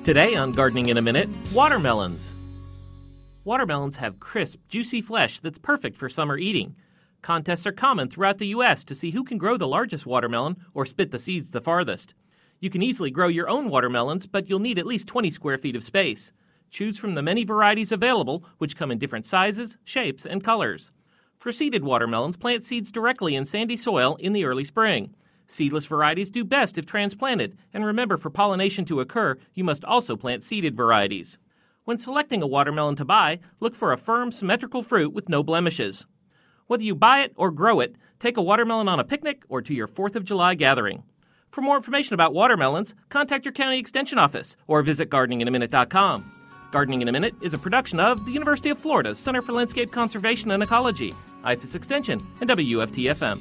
Today on Gardening in a Minute, watermelons. Watermelons have crisp, juicy flesh that's perfect for summer eating. Contests are common throughout the U.S. to see who can grow the largest watermelon or spit the seeds the farthest. You can easily grow your own watermelons, but you'll need at least 20 square feet of space. Choose from the many varieties available, which come in different sizes, shapes, and colors. For seeded watermelons, plant seeds directly in sandy soil in the early spring. Seedless varieties do best if transplanted, and remember, for pollination to occur, you must also plant seeded varieties. When selecting a watermelon to buy, look for a firm, symmetrical fruit with no blemishes. Whether you buy it or grow it, take a watermelon on a picnic or to your 4th of July gathering. For more information about watermelons, contact your county extension office or visit gardeninginaminute.com. Gardening in a Minute is a production of the University of Florida's Center for Landscape Conservation and Ecology, IFAS Extension, and WFT-FM.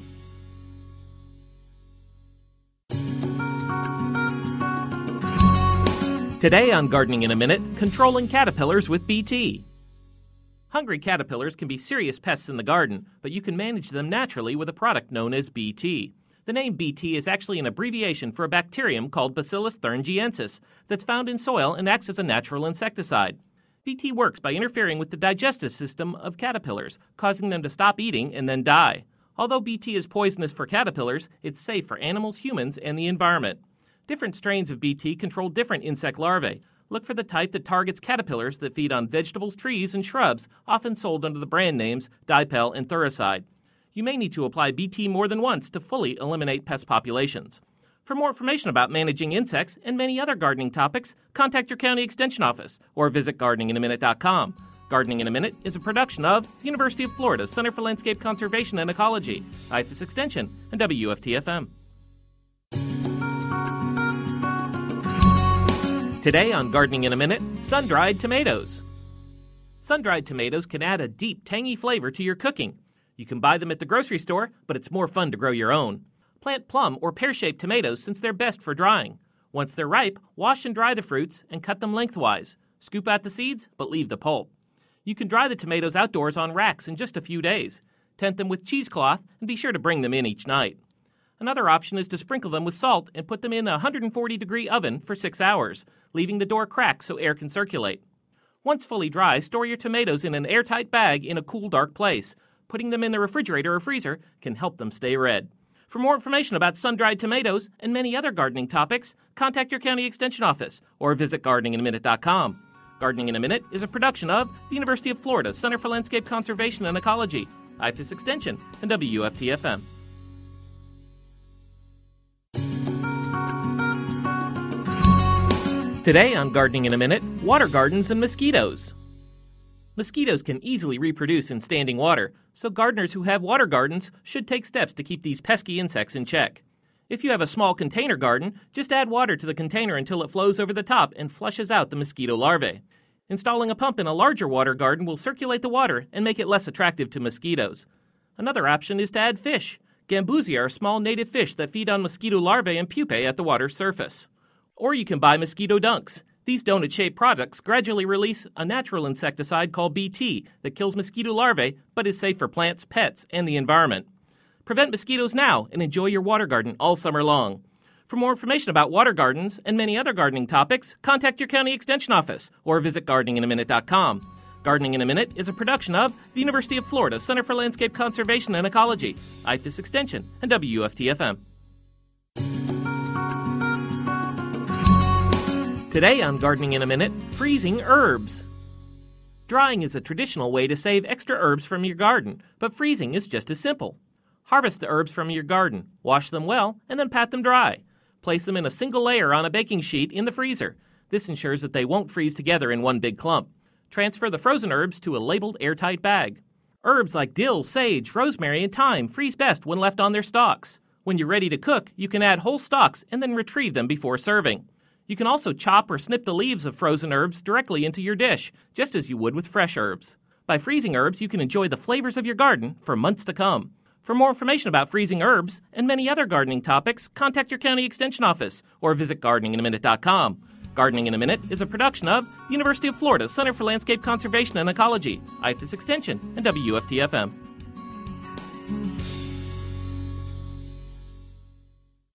Today on Gardening in a Minute, controlling caterpillars with BT. Hungry caterpillars can be serious pests in the garden, but you can manage them naturally with a product known as BT. The name BT is actually an abbreviation for a bacterium called Bacillus thuringiensis that's found in soil and acts as a natural insecticide. BT works by interfering with the digestive system of caterpillars, causing them to stop eating and then die. Although BT is poisonous for caterpillars, it's safe for animals, humans, and the environment. Different strains of BT control different insect larvae. Look for the type that targets caterpillars that feed on vegetables, trees, and shrubs, often sold under the brand names Dipel and Thuricide. You may need to apply BT more than once to fully eliminate pest populations. For more information about managing insects and many other gardening topics, contact your county extension office or visit gardeninginaminute.com. Gardening in a Minute is a production of the University of Florida's Center for Landscape Conservation and Ecology, IFAS Extension, and WFT-FM. Today on Gardening in a Minute, sun-dried tomatoes. Sun-dried tomatoes can add a deep, tangy flavor to your cooking. You can buy them at the grocery store, but it's more fun to grow your own. Plant plum or pear-shaped tomatoes since they're best for drying. Once they're ripe, wash and dry the fruits and cut them lengthwise. Scoop out the seeds, but leave the pulp. You can dry the tomatoes outdoors on racks in just a few days. Tent them with cheesecloth and be sure to bring them in each night. Another option is to sprinkle them with salt and put them in a 140-degree oven for 6 hours, leaving the door cracked so air can circulate. Once fully dry, store your tomatoes in an airtight bag in a cool, dark place. Putting them in the refrigerator or freezer can help them stay red. For more information about sun-dried tomatoes and many other gardening topics, contact your county extension office or visit gardeninginaminute.com. Gardening in a Minute is a production of the University of Florida's Center for Landscape Conservation and Ecology, IFAS Extension, and WFT-FM. Today on Gardening in a Minute, water gardens and mosquitoes. Mosquitoes can easily reproduce in standing water, so gardeners who have water gardens should take steps to keep these pesky insects in check. If you have a small container garden, just add water to the container until it flows over the top and flushes out the mosquito larvae. Installing a pump in a larger water garden will circulate the water and make it less attractive to mosquitoes. Another option is to add fish. Gambusia are small native fish that feed on mosquito larvae and pupae at the water's surface. Or you can buy mosquito dunks. These donut-shaped products gradually release a natural insecticide called BT that kills mosquito larvae but is safe for plants, pets, and the environment. Prevent mosquitoes now and enjoy your water garden all summer long. For more information about water gardens and many other gardening topics, contact your county extension office or visit gardeninginaminute.com. Gardening in a Minute is a production of the University of Florida's Center for Landscape Conservation and Ecology, IFAS Extension, and WFT-FM. Today on Gardening in a Minute, freezing herbs. Drying is a traditional way to save extra herbs from your garden, but freezing is just as simple. Harvest the herbs from your garden, wash them well, and then pat them dry. Place them in a single layer on a baking sheet in the freezer. This ensures that they won't freeze together in one big clump. Transfer the frozen herbs to a labeled airtight bag. Herbs like dill, sage, rosemary, and thyme freeze best when left on their stalks. When you're ready to cook, you can add whole stalks and then retrieve them before serving. You can also chop or snip the leaves of frozen herbs directly into your dish, just as you would with fresh herbs. By freezing herbs, you can enjoy the flavors of your garden for months to come. For more information about freezing herbs and many other gardening topics, contact your county extension office or visit gardeninginaminute.com. Gardening in a Minute is a production of the University of Florida's Center for Landscape Conservation and Ecology, IFAS Extension, and WFT-FM.